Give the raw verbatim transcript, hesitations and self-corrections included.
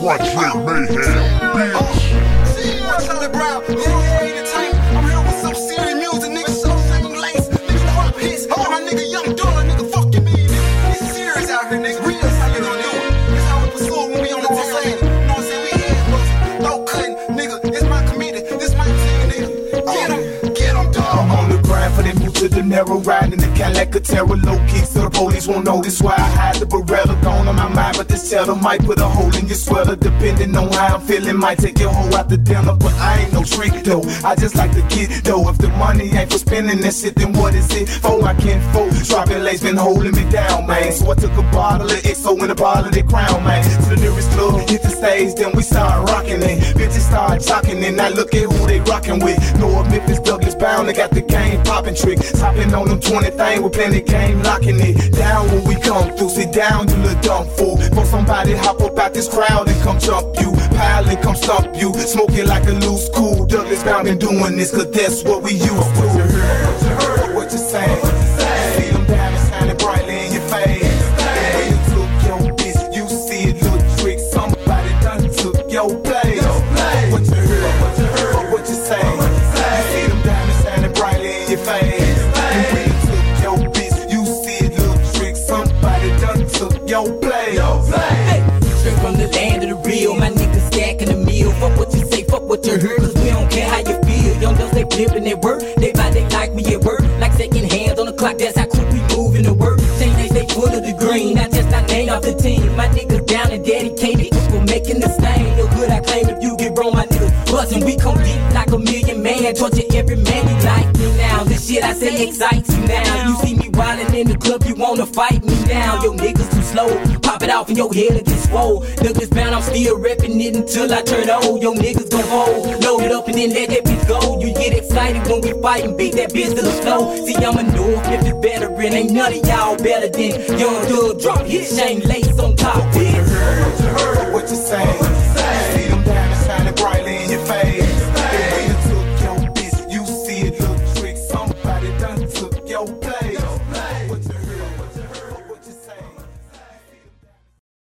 Project Mayhem, bitch. Charlie Brown, yeah, yeah, ain't the type. I'm here with some serious music, nigga, so same lace. Nigga, drop hits. And my nigga Young Dollar, nigga, fuck you, me, nigga. It's serious out here, nigga. Real, how you gonna do it? That's how we pursue when we on the tail end. You know what I'm saying? We head bustin', no cutting, nigga. It's my community, this my team, nigga. Get him, get him, dog. I'm on the grind for them to the narrow ride in the Cadillac Catera, low kicks so the police won't notice why I hide the Barella gone on my mind, but this cheddar might put a hole in your sweater depending on how I'm feeling. Might take your hoe out the dinner, but I ain't no trick though. I just like to get though. If the money ain't for spending that shit, then what is it for? I can't fold. Dropping lace been holding me down, man. So I took a bottle of X O and a bottle of that Crown, man. To the nearest club, hit the stage, then we start rocking it. Bitches start talking, and I look at who they rocking with. North Memphis, Douglas Bound, they got the game popping trick. Topping on them twenty thing, we playing the game, locking it down when we come through. Sit down, you little dumb fool. For somebody hop up out this crowd and come jump you. Pile and come stump you. Smoking like a loose cool. Douglas Bound been doing this, cause that's what we used to. What you heard, what you heard, what you saying? See them diamonds shining brightly in your face. The way you took your bitch, you see it, little trick. Somebody done took your place. What you heard, what you heard, what you saying? See them diamonds shining brightly in your face. The way you took your bitch, you see it, little trick. Somebody done took your place. Hey, straight from the land of the real, my niggas stacking the meal. Fuck what you say, fuck what you heard, cause we don't care how you feel. Young girls, they flipping their work, they buy they like me at work. Like second hands on the clock, that's how quick we moving to work. Change they stay full of the green, not just our name off the team. My niggas down and dedicated for making the stain. No good I claim if you get wrong, my niggas buzzing. We come deep like a million man, torture every man. You like me now, this shit I say excites you now. You see me wildin' in the club, you wanna fight me now. Yo niggas too slow, pop it off in your head and get swole. Douglas Bound, I'm still reppin' it until I turn old. Yo niggas gon' hold, load it up and then let that bitch go. You get excited when we fight and beat that bitch to the flow. See I'm a North Memphis veteran, ain't none of y'all better than Young Doug. Drop his Shane Lace on top.